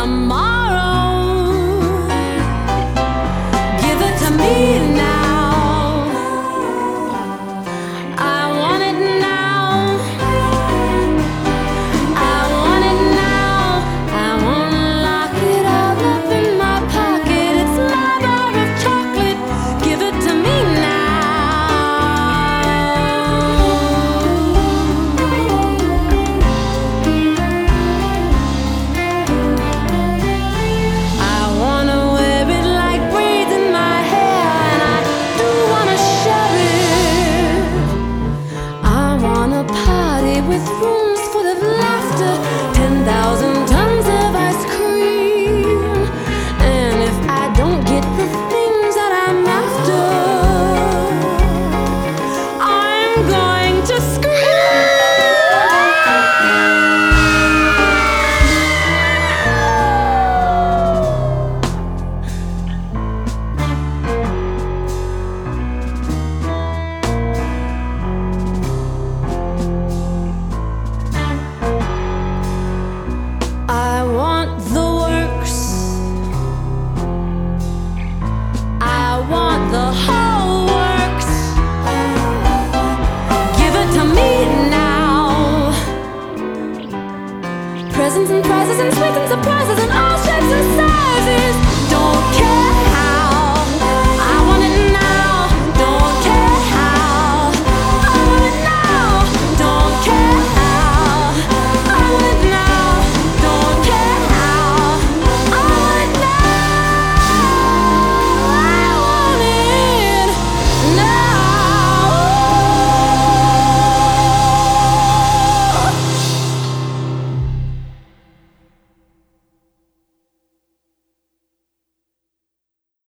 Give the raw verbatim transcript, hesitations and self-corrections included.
tomorrow. Give it to me now. I want it now. I want it now. I wanna lock it all up in my pocket. It's my bar of chocolate. Give it to me now. I wanna wear it like braids in my hair, and I do wanna share it. I wanna party with rooms full of laughter, ten thousand tons of ice cream. And if I don't get the things that I'm after, I'm going to scream. I want the works. I want the whole works. Give it to me now. Presents and prizes and sweets and surprises.